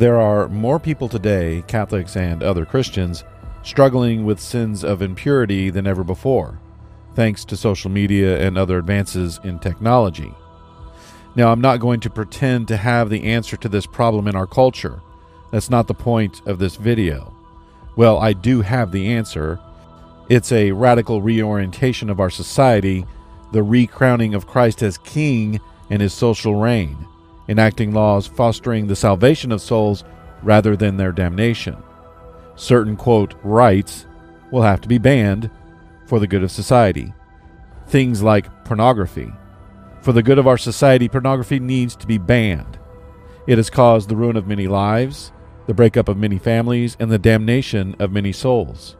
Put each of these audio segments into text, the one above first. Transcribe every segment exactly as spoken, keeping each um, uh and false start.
There are more people today, Catholics and other Christians, struggling with sins of impurity than ever before, thanks to social media and other advances in technology. Now, I'm not going to pretend to have the answer to this problem in our culture. That's not the point of this video. Well, I do have the answer. It's a radical reorientation of our society, the recrowning of Christ as King and his social reign, enacting laws fostering the salvation of souls rather than their damnation. Certain, quote, rights will have to be banned for the good of society. Things like pornography. For the good of our society, pornography needs to be banned. It has caused the ruin of many lives, the breakup of many families, and the damnation of many souls.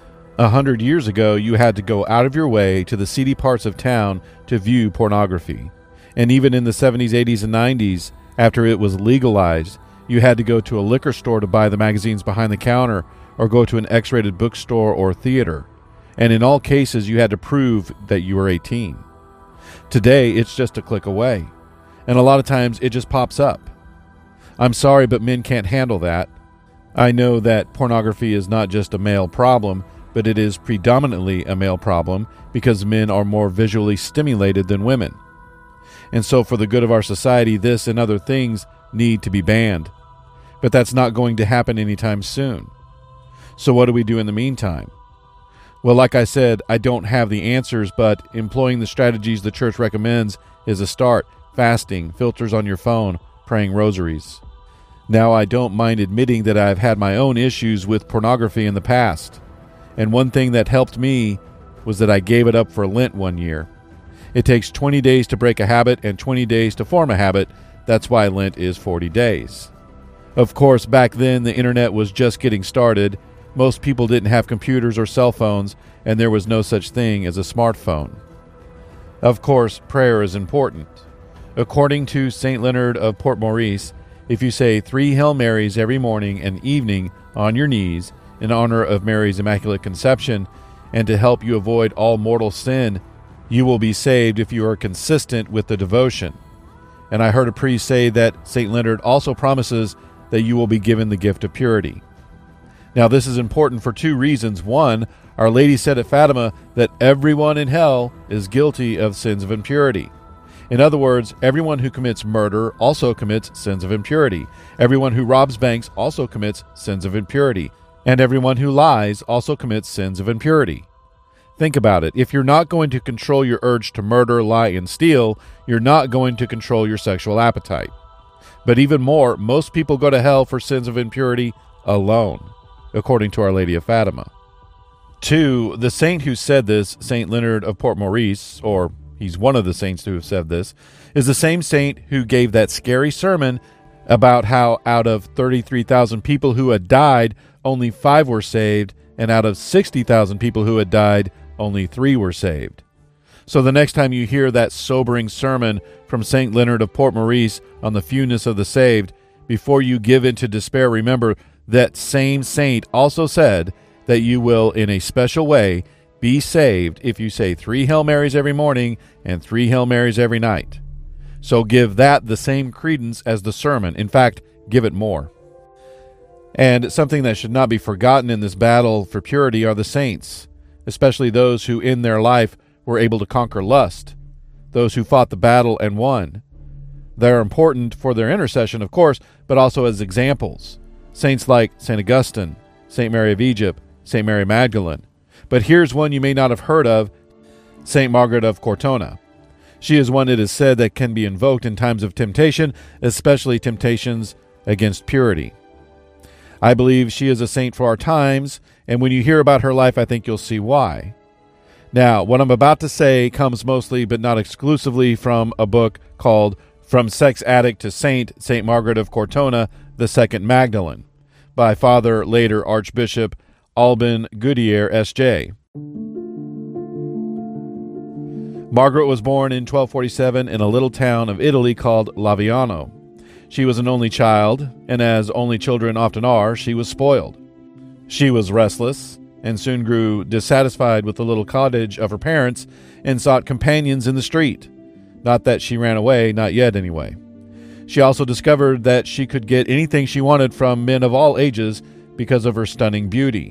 A hundred years ago, you had to go out of your way to the seedy parts of town to view pornography. And even in the seventies, eighties, and nineties, after it was legalized, you had to go to a liquor store to buy the magazines behind the counter or go to an X-rated bookstore or theater. And in all cases, you had to prove that you were eighteen. Today, it's just a click away. And a lot of times, it just pops up. I'm sorry, but men can't handle that. I know that pornography is not just a male problem, but it is predominantly a male problem because men are more visually stimulated than women. And so for the good of our society, this and other things need to be banned. But that's not going to happen anytime soon. So what do we do in the meantime? Well, like I said, I don't have the answers, but employing the strategies the church recommends is a start. Fasting, filters on your phone, praying rosaries. Now, I don't mind admitting that I've had my own issues with pornography in the past. And one thing that helped me was that I gave it up for Lent one year. It takes twenty days to break a habit and twenty days to form a habit. That's why Lent is forty days. Of course, back then the internet was just getting started. Most people didn't have computers or cell phones, and there was no such thing as a smartphone. Of course, prayer is important. According to Saint Leonard of Port Maurice, if you say three Hail Marys every morning and evening on your knees in honor of Mary's Immaculate Conception and to help you avoid all mortal sin, you will be saved if you are consistent with the devotion. And I heard a priest say that Saint Leonard also promises that you will be given the gift of purity. Now, this is important for two reasons. One, Our Lady said at Fatima that everyone in hell is guilty of sins of impurity. In other words, everyone who commits murder also commits sins of impurity. Everyone who robs banks also commits sins of impurity. And everyone who lies also commits sins of impurity. Think about it. If you're not going to control your urge to murder, lie, and steal, you're not going to control your sexual appetite. But even more, most people go to hell for sins of impurity alone, according to Our Lady of Fatima. Two, the saint who said this, Saint Leonard of Port Maurice, or he's one of the saints who have said this, is the same saint who gave that scary sermon about how out of thirty-three thousand people who had died, only five were saved, and out of sixty thousand people who had died, only three were saved. So the next time you hear that sobering sermon from Saint Leonard of Port Maurice on the fewness of the saved, before you give in to despair, remember that same saint also said that you will, in a special way, be saved if you say three Hail Marys every morning and three Hail Marys every night. So give that the same credence as the sermon. In fact, give it more. And something that should not be forgotten in this battle for purity are the saints, especially those who in their life were able to conquer lust, those who fought the battle and won. They're important for their intercession, of course, but also as examples. Saints like Saint Augustine, Saint Mary of Egypt, Saint Mary Magdalene. But here's one you may not have heard of, Saint Margaret of Cortona. She is one, it is said, that can be invoked in times of temptation, especially temptations against purity. I believe she is a saint for our times, and when you hear about her life, I think you'll see why. Now, what I'm about to say comes mostly, but not exclusively, from a book called From Sex Addict to Saint, Saint Margaret of Cortona, the Second Magdalene, by Father, later Archbishop Alban Goodyear, S J Margaret was born in twelve forty-seven in a little town of Italy called Laviano. She was an only child, and as only children often are, she was spoiled. She was restless, and soon grew dissatisfied with the little cottage of her parents and sought companions in the street. Not that she ran away, not yet anyway. She also discovered that she could get anything she wanted from men of all ages because of her stunning beauty.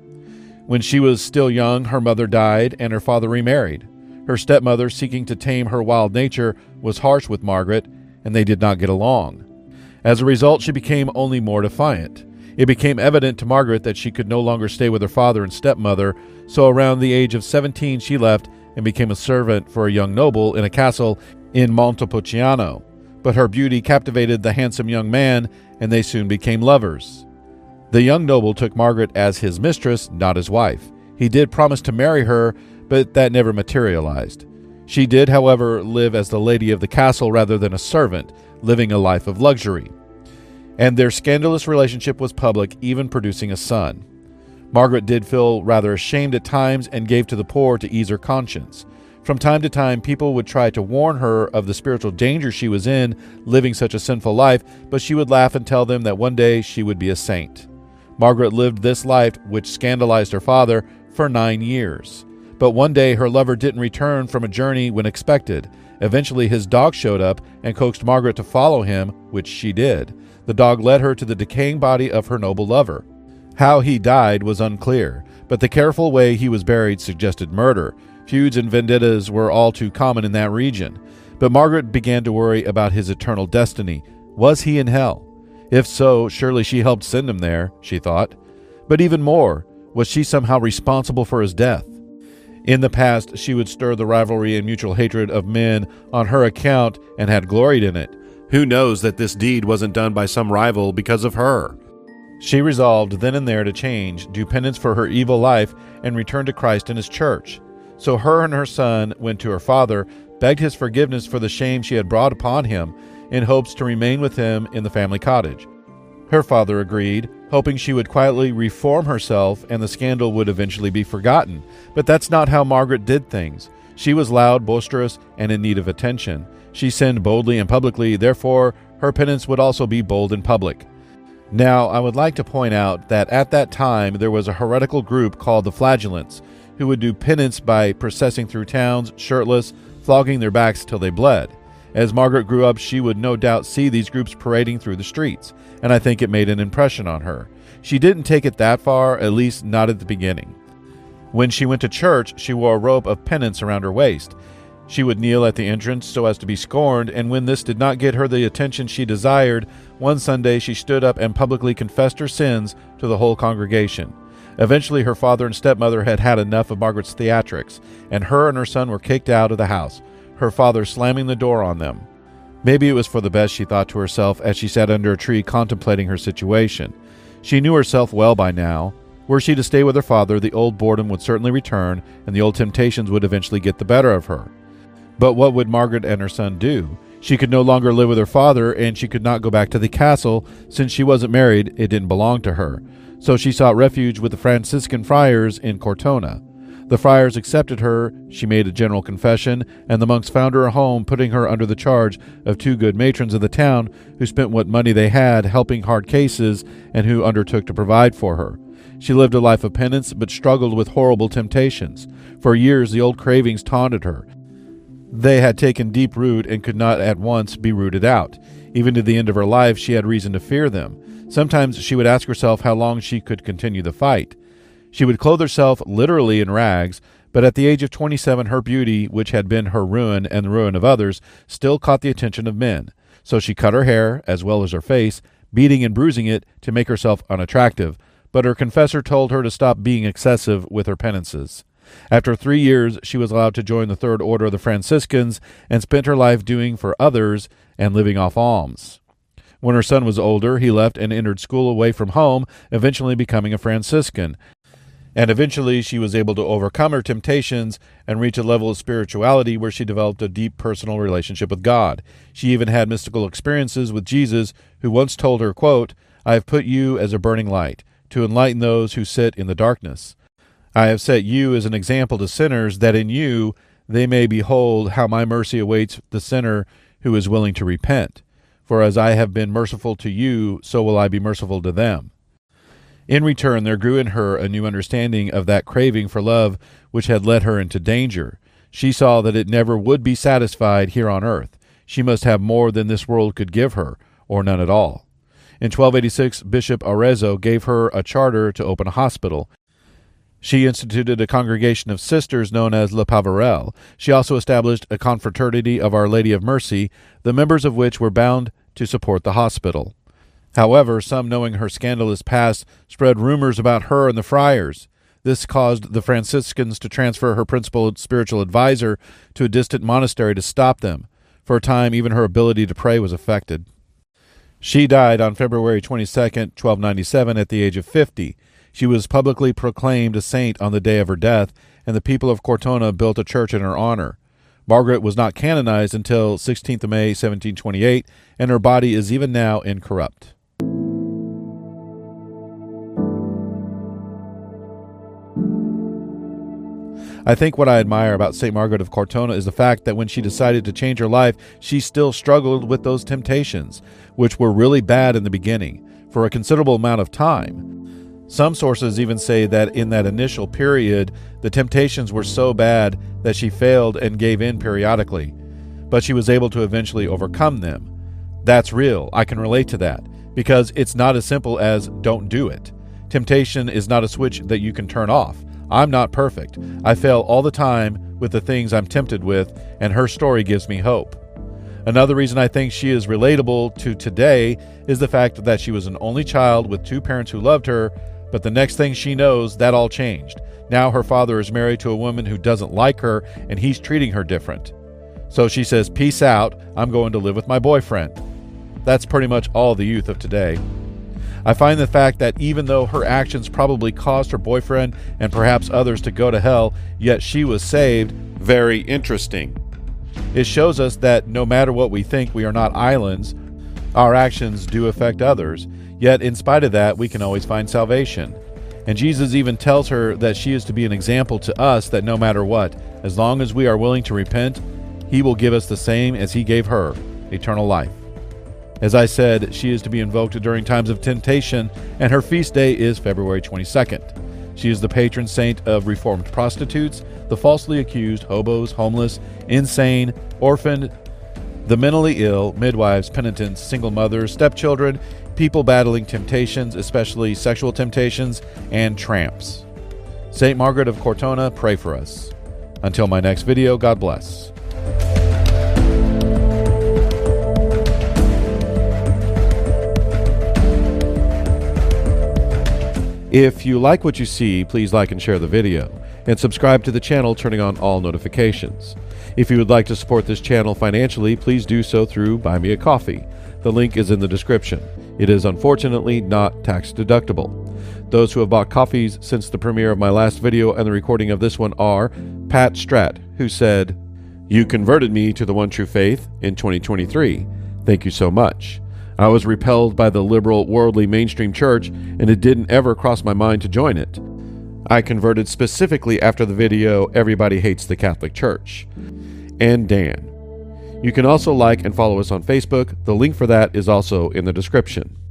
When she was still young, her mother died and her father remarried. Her stepmother, seeking to tame her wild nature, was harsh with Margaret, and they did not get along. As a result, she became only more defiant. It became evident to Margaret that she could no longer stay with her father and stepmother, so around the age of seventeen she left and became a servant for a young noble in a castle in Montepulciano. But her beauty captivated the handsome young man, and they soon became lovers. The young noble took Margaret as his mistress, not his wife. He did promise to marry her, but that never materialized. She did, however, live as the lady of the castle rather than a servant, living a life of luxury. And their scandalous relationship was public, even producing a son. Margaret did feel rather ashamed at times and gave to the poor to ease her conscience. From time to time, people would try to warn her of the spiritual danger she was in, living such a sinful life, but she would laugh and tell them that one day she would be a saint. Margaret lived this life, which scandalized her father, for nine years. But one day her lover didn't return from a journey when expected. Eventually his dog showed up and coaxed Margaret to follow him, which she did. The dog led her to the decaying body of her noble lover. How he died was unclear, but the careful way he was buried suggested murder. Feuds and vendettas were all too common in that region. But Margaret began to worry about his eternal destiny. Was he in hell? If so, surely she helped send him there, she thought. But even more, was she somehow responsible for his death? In the past, she would stir the rivalry and mutual hatred of men on her account and had gloried in it. Who knows that this deed wasn't done by some rival because of her? She resolved then and there to change, do penance for her evil life, and return to Christ and his church. So her and her son went to her father, begged his forgiveness for the shame she had brought upon him, in hopes to remain with him in the family cottage. Her father agreed, hoping she would quietly reform herself and the scandal would eventually be forgotten. But that's not how Margaret did things. She was loud, boisterous, and in need of attention. She sinned boldly and publicly, therefore her penance would also be bold and public. Now, I would like to point out that at that time there was a heretical group called the Flagellants, who would do penance by processing through towns, shirtless, flogging their backs till they bled. As Margaret grew up, she would no doubt see these groups parading through the streets, and I think it made an impression on her. She didn't take it that far, at least not at the beginning. When she went to church, she wore a rope of penance around her waist. She would kneel at the entrance so as to be scorned, and when this did not get her the attention she desired, one Sunday she stood up and publicly confessed her sins to the whole congregation. Eventually her father and stepmother had had enough of Margaret's theatrics, and her and her son were kicked out of the house, her father slamming the door on them. Maybe it was for the best, she thought to herself as she sat under a tree contemplating her situation. She knew herself well by now. Were she to stay with her father, the old boredom would certainly return, and the old temptations would eventually get the better of her. But what would Margaret and her son do? She could no longer live with her father, and she could not go back to the castle. Since she wasn't married, it didn't belong to her. So she sought refuge with the Franciscan friars in Cortona. The friars accepted her, she made a general confession, and the monks found her a home, putting her under the charge of two good matrons of the town who spent what money they had helping hard cases and who undertook to provide for her. She lived a life of penance, but struggled with horrible temptations. For years the old cravings taunted her. They had taken deep root and could not at once be rooted out. Even to the end of her life she had reason to fear them. Sometimes she would ask herself how long she could continue the fight. She would clothe herself literally in rags, but at the age of twenty-seven her beauty, which had been her ruin and the ruin of others, still caught the attention of men. So she cut her hair, as well as her face, beating and bruising it to make herself unattractive, but her confessor told her to stop being excessive with her penances. After three years she was allowed to join the Third Order of the Franciscans and spent her life doing for others and living off alms. When her son was older, he left and entered school away from home, eventually becoming a Franciscan. And eventually she was able to overcome her temptations and reach a level of spirituality where she developed a deep personal relationship with God. She even had mystical experiences with Jesus, who once told her, quote, "I have put you as a burning light, to enlighten those who sit in the darkness. I have set you as an example to sinners, that in you they may behold how my mercy awaits the sinner who is willing to repent. For as I have been merciful to you, so will I be merciful to them." In return, there grew in her a new understanding of that craving for love which had led her into danger. She saw that it never would be satisfied here on earth. She must have more than this world could give her, or none at all. In twelve eighty-six, Bishop Arezzo gave her a charter to open a hospital. She instituted a congregation of sisters known as La Pavarelle. She also established a confraternity of Our Lady of Mercy, the members of which were bound to support the hospital. However, some, knowing her scandalous past, spread rumors about her and the friars. This caused the Franciscans to transfer her principal spiritual advisor to a distant monastery to stop them. For a time, even her ability to pray was affected. She died on February twenty-second, twelve ninety-seven, at the age of fifty. She was publicly proclaimed a saint on the day of her death, and the people of Cortona built a church in her honor. Margaret was not canonized until sixteenth of May, seventeen twenty-eight, and her body is even now incorrupt. I think what I admire about Saint Margaret of Cortona is the fact that when she decided to change her life, she still struggled with those temptations, which were really bad in the beginning, for a considerable amount of time. Some sources even say that in that initial period, the temptations were so bad that she failed and gave in periodically, but she was able to eventually overcome them. That's real. I can relate to that, because it's not as simple as don't do it. Temptation is not a switch that you can turn off. I'm not perfect. I fail all the time with the things I'm tempted with, and her story gives me hope. Another reason I think she is relatable to today is the fact that she was an only child with two parents who loved her, but the next thing she knows, that all changed. Now her father is married to a woman who doesn't like her, and he's treating her different. So she says, "Peace out, I'm going to live with my boyfriend." That's pretty much all the youth of today. I find the fact that even though her actions probably caused her boyfriend and perhaps others to go to hell, yet she was saved, very interesting. It shows us that no matter what we think, we are not islands. Our actions do affect others, yet in spite of that, we can always find salvation. And Jesus even tells her that she is to be an example to us that no matter what, as long as we are willing to repent, He will give us the same as He gave her, eternal life. As I said, she is to be invoked during times of temptation, and her feast day is February twenty-second. She is the patron saint of reformed prostitutes, the falsely accused, hobos, homeless, insane, orphaned, the mentally ill, midwives, penitents, single mothers, stepchildren, people battling temptations, especially sexual temptations, and tramps. Saint Margaret of Cortona, pray for us. Until my next video, God bless. If you like what you see, please like and share the video, and subscribe to the channel, turning on all notifications. If you would like to support this channel financially, please do so through Buy Me a Coffee. The link is in the description. It is unfortunately not tax deductible. Those who have bought coffees since the premiere of my last video and the recording of this one are Pat Stratt, who said, "You converted me to the one true faith in twenty twenty-three. Thank you so much. I was repelled by the liberal, worldly mainstream church, and it didn't ever cross my mind to join it. I converted specifically after the video Everybody Hates the Catholic Church." And Dan. You can also like and follow us on Facebook. The link for that is also in the description.